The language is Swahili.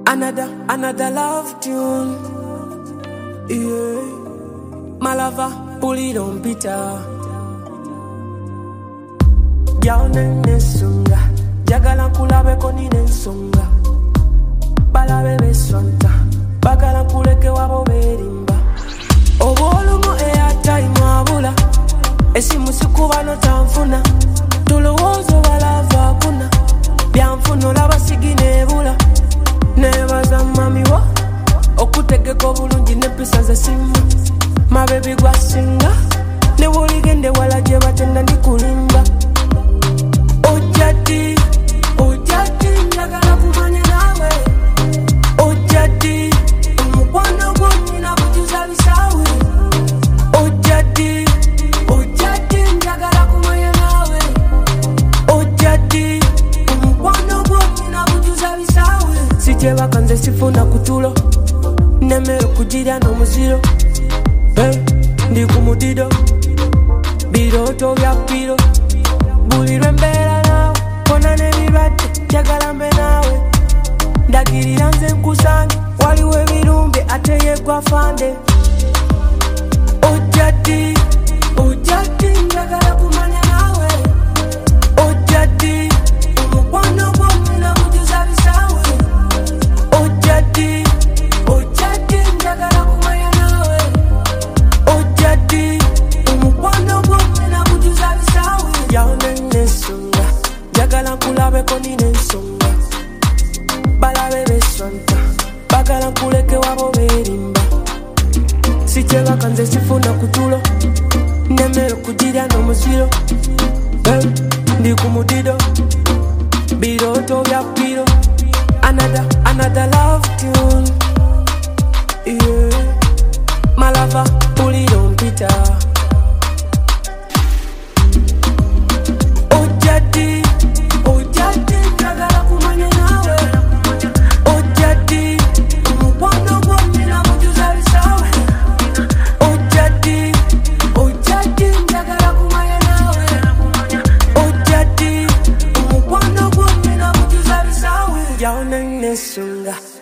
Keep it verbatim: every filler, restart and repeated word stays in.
Another, another love tune. Yeah. My lover, pull it on Peter. Yaone nesunga. Jagala kulabe koni nensonga. Balabe beswanta. Bagala kuleke wabo berimba. Obolumo airtime abula. Esimu sikuba no tanfuna. Tulowozo balava kuna. Byanfuno laba sigine bula. Nebaza mami wa okutegeko bulungi ne pesa za simu. My baby gwasinga. Ne woligende wala je batenda ndikulimba. Ojati, ojati njagala kumanya nawe. Ojati, umukwano gwo na kujuza bisawe. Ojati, ojati njagala kumanya nawe. Ojati, umukwano gwo na kujuza bisawe. Sijeba kanze sifuna kutulo. Nemero kujira no muziro. Hey, ndi kumudido. Biroto bya piro. Bulirwe mbera nawe. Kona nebibate jagala mbe nawe. Ndagirira nze nkusange. Waliwe birumbe ateye kwa fande. Ojati, ojati njagala kumanya nawe. Ojati, umukwano gwo na kujuza bisawe. Ojati, ojati njagala kumanya nawe. Ojati, umukwano gwo na kujuza bisawe. Yaone nesunga. Jagala kulabe koni nensonga. Balabe beswanta. Bagala kuleke wabo berimba. Sicheba kanze sifuna kutulo. Nemero kujira no muziro. Hey, ndi kumudido. Biroto bya piro. Another, another love tune. Yeah. My lover, pull it on Peter. Ojati, ojati njagala kumanya nawe. Ojati, umukwano gwo na kujuza bisawe. Ojati, ojati njagala kumanya nawe. Ojati, umukwano gwo na kujuza bisawe. Yaone nesunga.